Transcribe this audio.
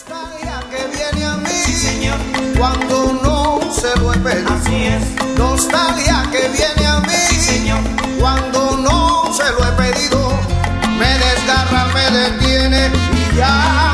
Nostalgia que viene a mí, sí, señor, cuando no se lo he pedido. Así es. Nostalgia que viene a mí, sí, señor, cuando no se lo he pedido. Me desgarra, me detiene y ya